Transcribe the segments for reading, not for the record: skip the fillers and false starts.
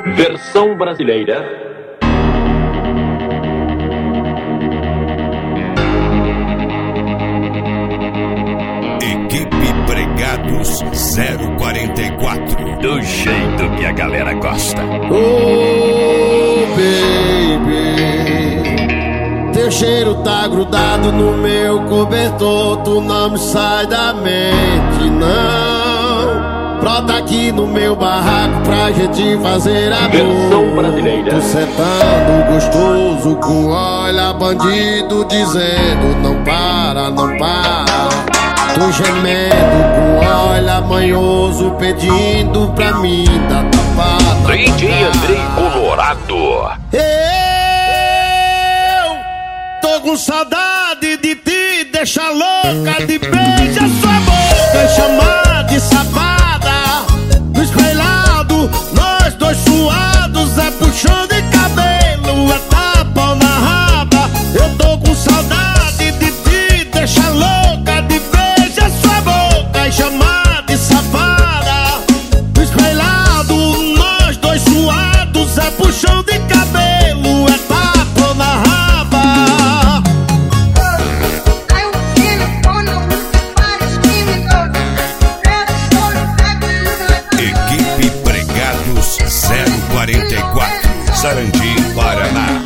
Versão brasileira. Equipe Pregados 044. Do jeito que a galera gosta. Oh, baby, teu cheiro tá grudado no meu cobertor. Tu não me sai da mente, não. Brota aqui no meu barraco pra gente fazer amor. Versão brasileira. Tu sentando gostoso com olha bandido dizendo não para, não para. Tu gemendo com olha manhoso pedindo pra mim dar tapada. DJ Andrei Colorado. Eu tô com saudade de ti, deixa louca de beijar sua boca e chamar de safada. No espelhado, nós dois suados, é puxão de cabelo, é tapa na raba. Eu tô com saudade de ti, deixa louca de beijar sua boca e chamar de safada. No espelhado, nós dois suados, é puxão de cabelo, é tapa na raba. Equipe Pregados 044. Sarandi, Paraná.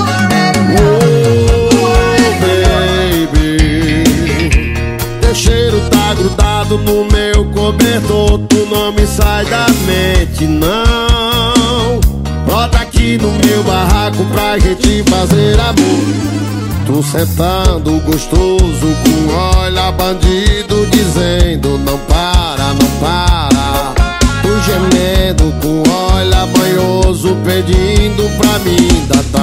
Oh, baby, teu cheiro tá grudado no meu cobertor. Tu não me sai da mente, não. Brota aqui no meu barraco pra gente fazer amor. Tu sentando gostoso com olha bandido dizendo não para, não para. Tu gemendo com olha banhoso pedindo pra mim dar